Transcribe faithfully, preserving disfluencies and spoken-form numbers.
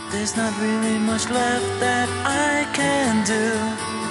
There's not really much left that I can do.